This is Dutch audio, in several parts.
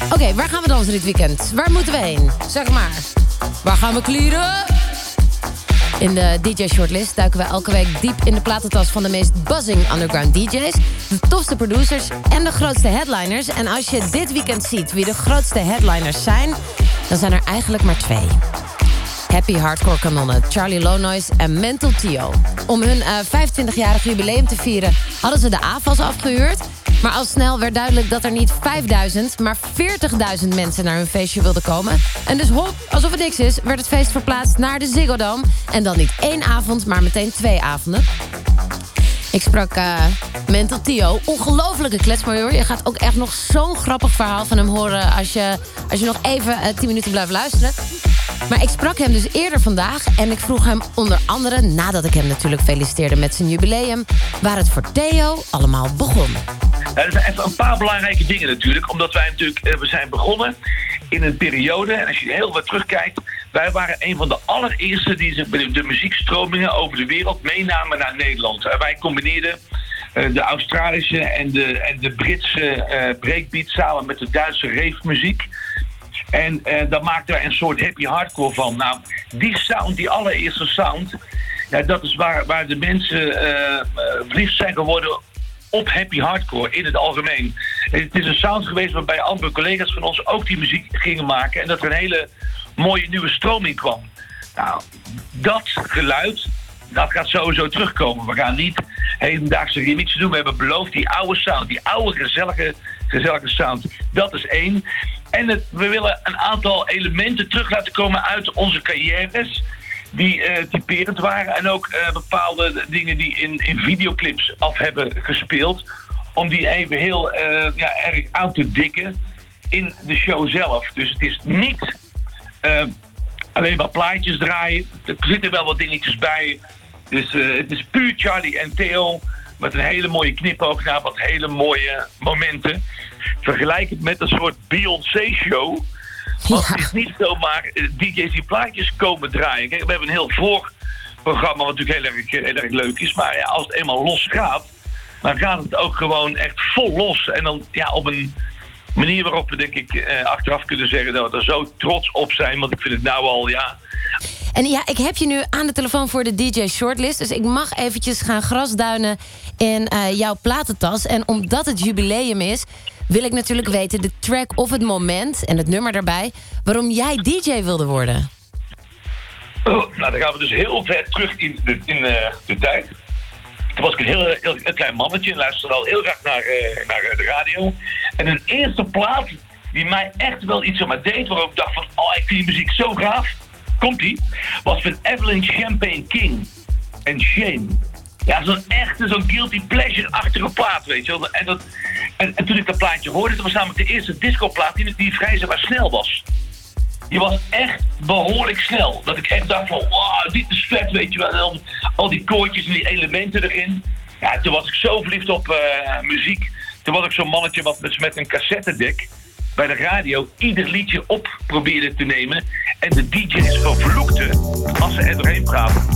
Oké, waar gaan we dansen dit weekend? Waar moeten we heen? Zeg maar. Waar gaan we klieren? In de DJ Shortlist duiken we elke week diep in de platentas van de meest buzzing underground DJ's, de tofste producers en de grootste headliners. En als je dit weekend ziet wie de grootste headliners zijn, dan zijn er eigenlijk maar 2. Happy Hardcore kanonnen Charlie Lonois en Mental Theo. Om hun 25-jarig jubileum te vieren hadden ze de AFAS afgehuurd. Maar al snel werd duidelijk dat er niet 5.000, maar 40.000 mensen naar hun feestje wilden komen. En dus hop, alsof het niks is, werd het feest verplaatst naar de Ziggo Dome. En dan niet 1 avond, maar meteen 2 avonden. Ik sprak Mental Theo. Ongelofelijke kletsmajor. Je gaat ook echt nog zo'n grappig verhaal van hem horen als je nog even 10 minuten blijft luisteren. Maar ik sprak hem dus eerder vandaag en ik vroeg hem onder andere, nadat ik hem natuurlijk feliciteerde met zijn jubileum, waar het voor Theo allemaal begon. Er zijn even een paar belangrijke dingen natuurlijk, omdat wij natuurlijk, we zijn begonnen in een periode, en als je heel wat terugkijkt, wij waren een van de allereerste die de muziekstromingen over de wereld meenamen naar Nederland. Wij combineerden de Australische en de Britse breakbeat samen met de Duitse rave-muziek. En daar maakten wij een soort happy hardcore van. Nou, die sound, die allereerste sound, ja, dat is waar de mensen verliefd zijn geworden op happy hardcore in het algemeen. En het is een sound geweest waarbij andere collega's van ons ook die muziek gingen maken en dat er een hele mooie nieuwe stroming kwam. Nou, dat geluid, dat gaat sowieso terugkomen. We gaan niet hedendaagse remixen doen. We hebben beloofd die oude sound, die oude gezellige sound. Dat is 1. En we willen een aantal elementen terug laten komen uit onze carrières die typerend waren. En ook bepaalde dingen die in videoclips af hebben gespeeld. Om die even heel erg aan te dikken in de show zelf. Dus het is niet alleen maar plaatjes draaien. Er zitten wel wat dingetjes bij. Dus het is puur Charlie en Theo met een hele mooie knipoog naar wat hele mooie momenten. Vergelijk het met een soort Beyoncé-show. Want het is niet zomaar DJ's die plaatjes komen draaien. Kijk, we hebben een heel voorprogramma wat natuurlijk heel erg leuk is. Maar ja, als het eenmaal los gaat, dan gaat het ook gewoon echt vol los. En dan op een manier waarop we denk ik achteraf kunnen zeggen dat we er zo trots op zijn. Want ik vind het nou al, En ja, ik heb je nu aan de telefoon voor de DJ Shortlist. Dus ik mag eventjes gaan grasduinen in jouw platentas. En omdat het jubileum is, wil ik natuurlijk weten de track of het moment en het nummer daarbij waarom jij DJ wilde worden. Nou, dan gaan we dus heel ver terug in de tijd. Toen was ik een klein mannetje en luisterde al heel graag naar de radio. En een eerste plaat die mij echt wel iets aan me deed, waarop ik dacht van, ik vind die muziek zo gaaf. Komt-ie? Was van Evelyn Champagne King en Shame. Ja, zo'n guilty pleasure-achtige plaat, weet je wel. En toen ik dat plaatje hoorde, dat was namelijk de eerste discoplaat die vrij snel was. Die was echt behoorlijk snel. Dat ik echt dacht van, wow, dit is vet, weet je wel. En al die koortjes en die elementen erin. Ja, toen was ik zo verliefd op muziek. Toen was ik zo'n mannetje wat met een cassettedek bij de radio ieder liedje op probeerde te nemen. En de DJ's vervloekten als ze er doorheen praten.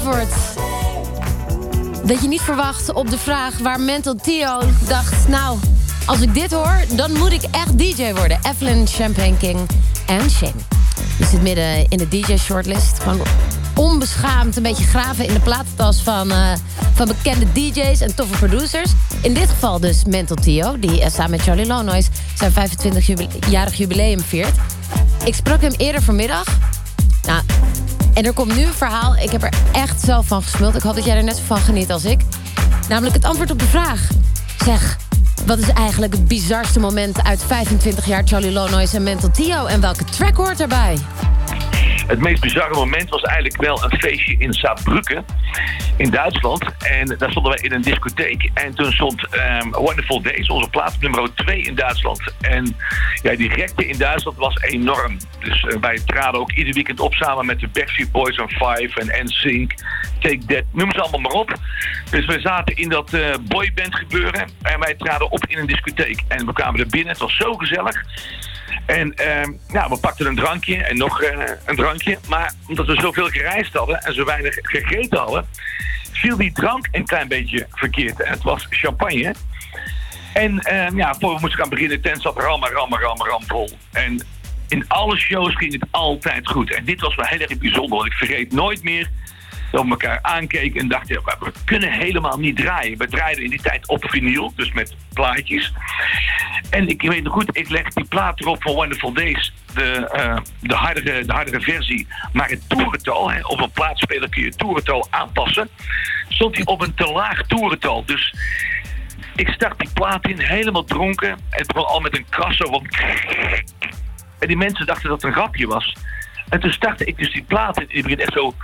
antwoord dat je niet verwacht op de vraag waar Mental Theo dacht... nou, als ik dit hoor, dan moet ik echt DJ worden. Evelyn, Champagne King en Shane. Je zit midden in de DJ-shortlist. Gewoon onbeschaamd een beetje graven in de platentas van bekende DJ's en toffe producers. In dit geval dus Mental Theo, die samen met Charlie Lonois zijn 25-jarig jubileum viert. Ik sprak hem eerder vanmiddag. Nou, en er komt nu een verhaal. Ik heb er echt zelf van gesmuld. Ik hoop dat jij er net zo van geniet als ik. Namelijk het antwoord op de vraag. Zeg, wat is eigenlijk het bizarste moment uit 25 jaar Charlie Lonois en Mental Theo? En welke track hoort daarbij? Het meest bizarre moment was eigenlijk wel een feestje in Saarbrücken in Duitsland. En daar stonden wij in een discotheek. En toen stond Wonderful Days, onze plaats nummer 2 in Duitsland. En ja, die gekte in Duitsland was enorm. Dus wij traden ook ieder weekend op samen met de Backstreet Boys en Five en NSYNC, Take That, noem ze allemaal maar op. Dus we zaten in dat boyband gebeuren en wij traden op in een discotheek. En we kwamen er binnen, het was zo gezellig. En we pakten een drankje en nog een drankje. Maar omdat we zoveel gereisd hadden en zo weinig gegeten hadden, viel die drank een klein beetje verkeerd. En het was champagne. En voor we moesten gaan beginnen, de tent zat ram vol. En in alle shows ging het altijd goed. En dit was wel heel erg bijzonder, want ik vergeet nooit meer dat we elkaar aankeken en dachten, we kunnen helemaal niet draaien. We draaiden in die tijd op vinyl, dus met plaatjes. En ik weet nog goed, ik leg die plaat erop van Wonderful Days, de hardere versie, maar het toerental, op een plaatspeler kun je het toerental aanpassen, stond hij op een te laag toerental. Dus ik start die plaat in, helemaal dronken, en het begon al met een krasso. En die mensen dachten dat het een grapje was. En toen startte ik dus die plaat in, en die begint echt zo.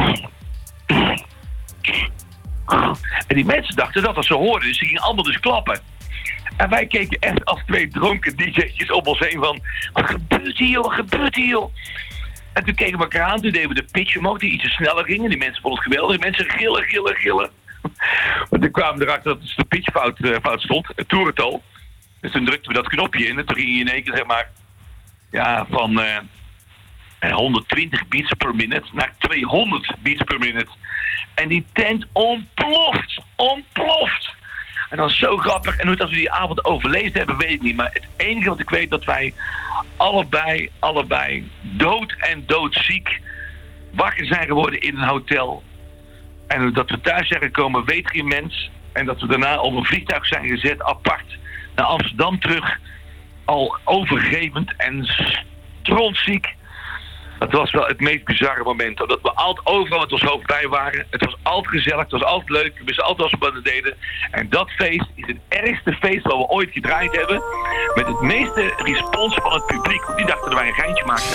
En die mensen dachten dat ze hoorden, dus die gingen allemaal dus klappen. En wij keken echt als twee dronken DJ'tjes op ons heen van, wat gebeurt hier joh, wat gebeurt hier joh? En toen keken we elkaar aan, toen deden we de pitch omhoog, die iets sneller gingen. Die mensen vonden het geweldig, die mensen gillen. Maar toen kwamen we erachter dat de pitch fout stond, het toerental. Dus toen drukten we dat knopje in en toen ging je in één keer zeg maar, van 120 beats per minute naar 200 beats per minute. En die tent ontploft. En dat is zo grappig. En hoe dat we die avond overleefd hebben, weet ik niet. Maar het enige wat ik weet, dat wij allebei dood en doodziek wakker zijn geworden in een hotel. En dat we thuis zijn gekomen, weet geen mens. En dat we daarna op een vliegtuig zijn gezet, apart, naar Amsterdam terug. Al overgevend en strontziek. Dat was wel het meest bizarre moment. Omdat we altijd overal met ons hoofd bij waren. Het was altijd gezellig, het was altijd leuk. We wisten altijd wat we deden. En dat feest is het ergste feest wat we ooit gedraaid hebben. Met het meeste respons van het publiek. Die dachten dat wij een geintje maakten.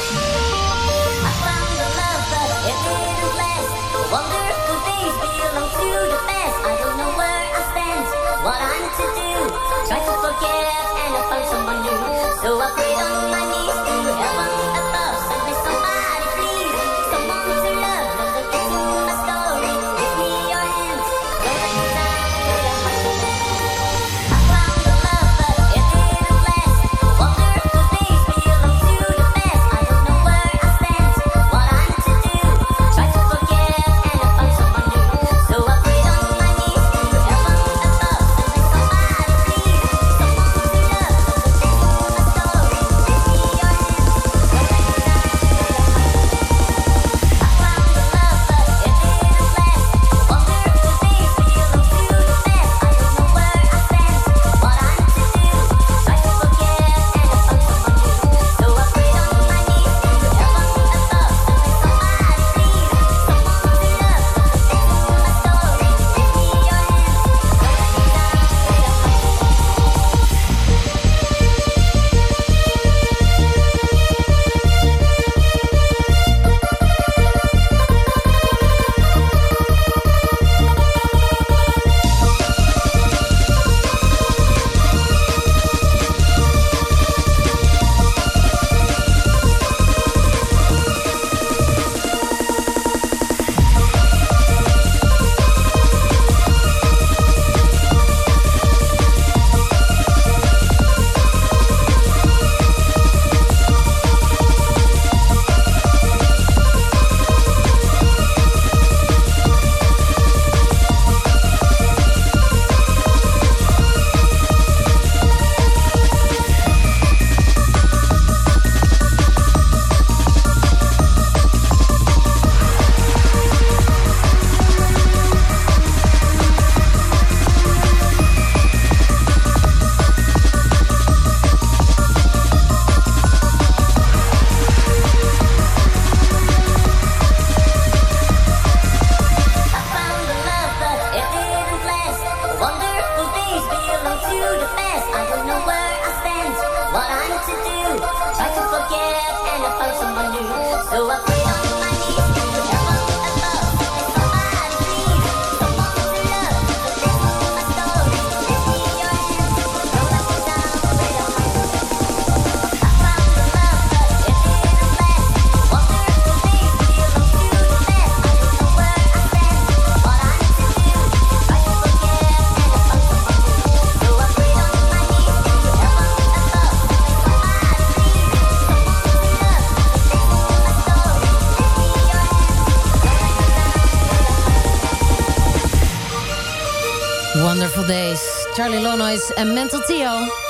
Charlie Lonois en Mental Theo.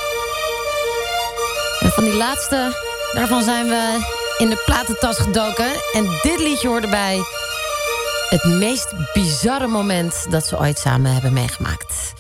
En van die laatste, daarvan zijn we in de platentas gedoken. En dit liedje hoorde bij het meest bizarre moment dat ze ooit samen hebben meegemaakt.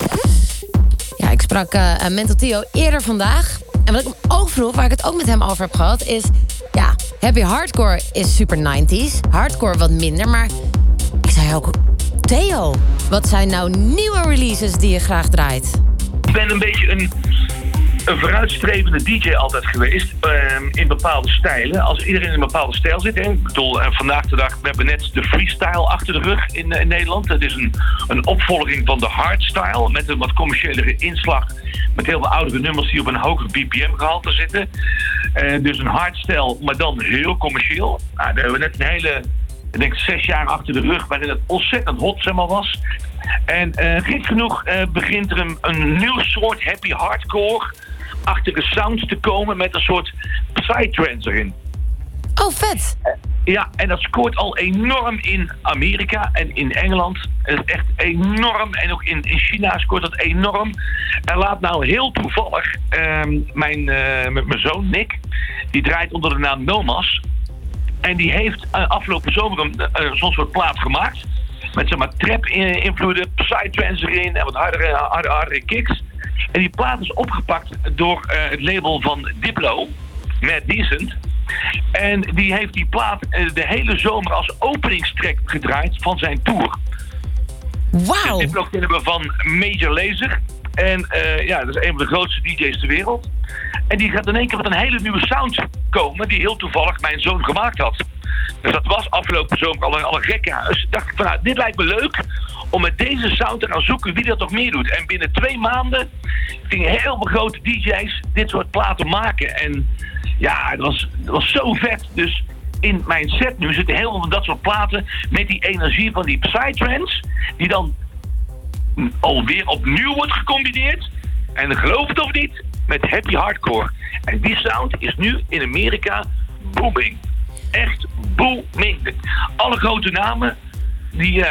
Ja, ik sprak Mental Theo eerder vandaag. En wat ik hem ook vroeg, waar ik het ook met hem over heb gehad, is... ja, happy hardcore is super 90s. Hardcore wat minder, maar ik zei ook... Theo, wat zijn nou nieuwe releases die je graag draait? Ik ben een beetje een vooruitstrevende DJ altijd geweest in bepaalde stijlen. Als iedereen in een bepaalde stijl zit. Hè. Ik bedoel, vandaag de dag, we hebben net de freestyle achter de rug in Nederland. Dat is een opvolging van de hardstyle met een wat commerciëlere inslag. Met heel veel oudere nummers die op een hoger BPM-gehalte zitten. Dus een hardstyle, maar dan heel commercieel. Nou, daar hebben we net een hele... Ik denk 6 jaar achter de rug, waarin het ontzettend hot zeg maar, was. En gek genoeg begint er een nieuw soort happy hardcore-achtige sound te komen met een soort psytrance erin. Oh, vet! Ja, en dat scoort al enorm in Amerika en in Engeland. Het is echt enorm. En ook in China scoort dat enorm. En laat nou heel toevallig mijn zoon Nick, die draait onder de naam Nomas. En die heeft afgelopen zomer zo'n soort plaat gemaakt. Met zeg maar trap-invloeden, psytrance erin en wat hardere kicks. En die plaat is opgepakt door het label van Diplo, Mad Decent. En die heeft die plaat de hele zomer als openingstrack gedraaid van zijn tour. Wauw! Diplo kennen we van Major Lazer. En ja, dat is een van de grootste DJ's ter wereld. En die gaat in één keer met een hele nieuwe sound komen die heel toevallig mijn zoon gemaakt had. Dus dat was afgelopen zomer al een gekkenhuis. Dacht ik van nou, dit lijkt me leuk om met deze sound te gaan zoeken wie dat nog meer doet. En binnen 2 maanden gingen heel veel grote DJ's dit soort platen maken. En ja, het was zo vet. Dus in mijn set nu zitten heel veel van dat soort platen met die energie van die psytrance, die dan alweer opnieuw wordt gecombineerd. En geloof het of niet, met happy hardcore. En die sound is nu in Amerika booming. Echt booming. Alle grote namen, die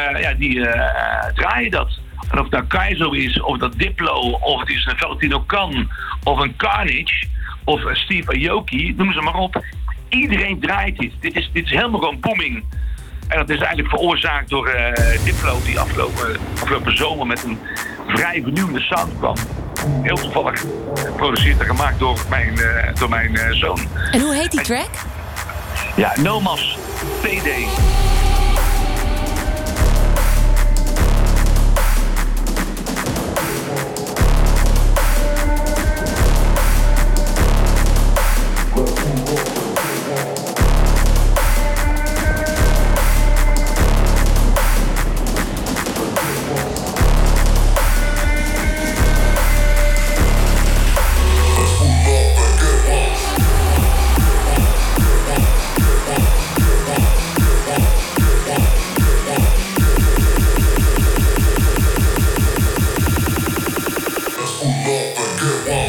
draaien dat. En of dat Kaizo is, of dat Diplo, of het is een Valentino Khan, of een Carnage, of Steve Aoki, noem ze maar op. Iedereen draait dit. Dit is helemaal gewoon booming. En dat is eigenlijk veroorzaakt door Diplo, die afgelopen zomer met een vrij vernieuwende sound kwam. Heel toevallig geproduceerd en gemaakt door mijn zoon. En hoe heet die track? Ja, Nomas PD. Let's pull up and get one.